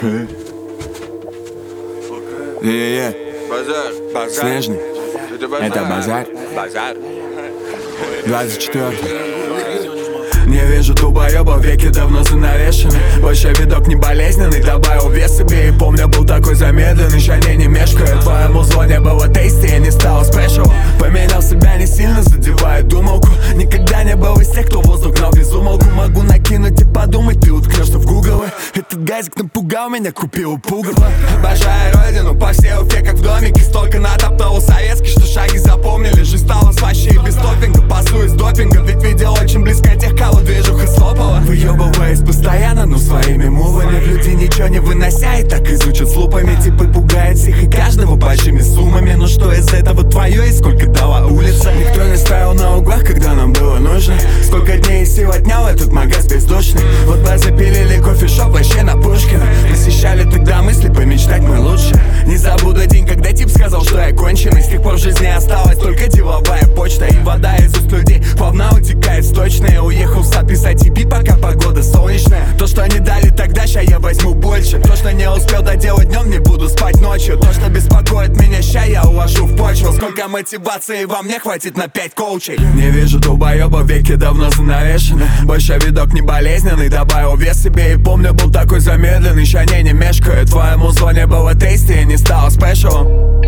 Базар. Снежный. Это базар. 24. Не вижу тупоеба, веки давно занавешены. Больше видок не болезненный, добавил вес себе. И помню, был такой замедленный, шане не мешкаю. Твоему звоне было тейсти, я не стал спешл. Поменял себя, не сильно задевает думалку. Никогда не был из тех, кто воздух гнал без умолку. Могу накинуть и подумать, ты уткнешься в гуглы. Этот газик напугал меня, купил пугало. Обожаю родину, по всей Уфе, как в домике. Столько натоптал советский, что шаги запомнили. Жизнь стала слаще и без топинга. Пасу из допинга, ведь видел очень близко тех, кого движуха слопала. Выебываясь постоянно, но своими мувами. Люди ничего не вынося и так изучат с лупами. Типы пугает всех и каждого большими суммами. Но что из этого твое и сколько дала улица? Никто не стоял на углах, когда нам было нужно. Сколько дней и сил отнял этот магаз бездушный. Вот бы запилили кофешоп вообще на Пушкина. Посещали тогда мысли помечтать мы лучше. Не забуду день, когда тип сказал, что я конченый. С тех пор в жизни осталась только деловая почта. И вода из уст людей плавно утекает сточная. Уехал в сад писать EP, пока погода солнечная. То, что они дали тогда, ща я возьму больше. То, что не успел доделать днем, не буду спать ночью. То, что беспокоит меня, ща я уложу в почву. Сколько мотивации вам не хватит на 5 коучей. Не вижу долбоеба, веки давно занавешены. Больше видок не болезненный, добавил вес себе. И помню, был такой замедленный, ща не мешкаю. Твоему звоне было тейсти и не стало спешалом.